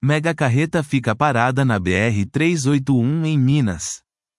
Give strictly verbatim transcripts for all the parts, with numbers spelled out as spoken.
Mega carreta fica parada na B R trezentos e oitenta e um em Minas.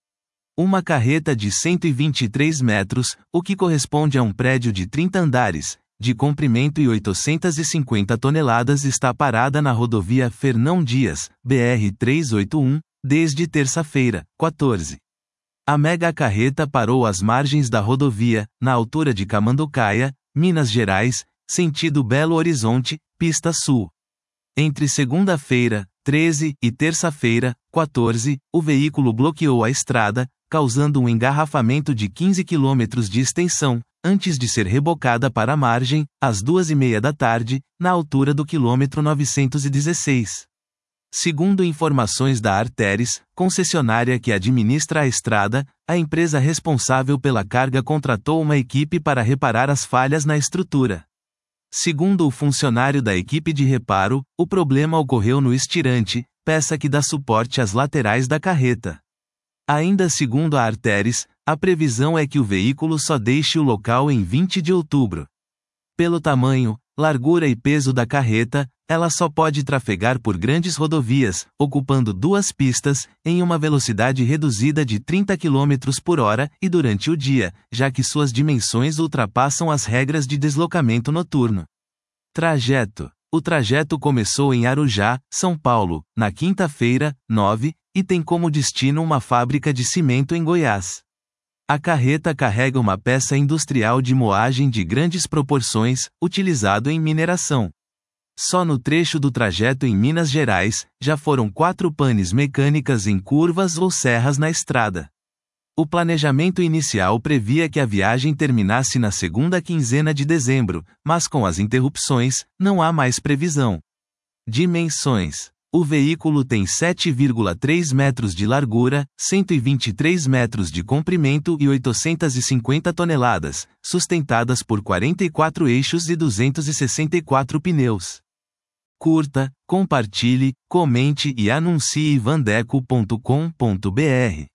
Uma carreta de cento e vinte e três metros, o que corresponde a um prédio de trinta andares, de comprimento e oitocentas e cinquenta toneladas, está parada na rodovia Fernão Dias, B R trezentos e oitenta e um, desde terça-feira, quatorze. A mega carreta parou às margens da rodovia, na altura de Camanducaia, Minas Gerais, sentido Belo Horizonte, pista sul. Entre segunda-feira, treze, e terça-feira, quatorze, o veículo bloqueou a estrada, causando um engarrafamento de quinze quilômetros de extensão, antes de ser rebocada para a margem, às duas e meia da tarde, na altura do quilômetro novecentos e dezesseis. Segundo informações da Arteris, concessionária que administra a estrada, a empresa responsável pela carga contratou uma equipe para reparar as falhas na estrutura. Segundo o funcionário da equipe de reparo, o problema ocorreu no estirante, peça que dá suporte às laterais da carreta. Ainda segundo a Arteris, a previsão é que o veículo só deixe o local em vinte de outubro. Pelo tamanho, largura e peso da carreta, ela só pode trafegar por grandes rodovias, ocupando duas pistas, em uma velocidade reduzida de trinta quilômetros por hora e durante o dia, já que suas dimensões ultrapassam as regras de deslocamento noturno. Trajeto. O trajeto começou em Arujá, São Paulo, na quinta-feira, nove, e tem como destino uma fábrica de cimento em Goiás. A carreta carrega uma peça industrial de moagem de grandes proporções, utilizado em mineração. Só no trecho do trajeto em Minas Gerais, já foram quatro panes mecânicas em curvas ou serras na estrada. O planejamento inicial previa que a viagem terminasse na segunda quinzena de dezembro, mas com as interrupções, não há mais previsão. Dimensões. O veículo tem sete vírgula três metros de largura, cento e vinte e três metros de comprimento e oitocentas e cinquenta toneladas, sustentadas por quarenta e quatro eixos e duzentos e sessenta e quatro pneus. Curta, compartilhe, comente e anuncie vandeco ponto com ponto br.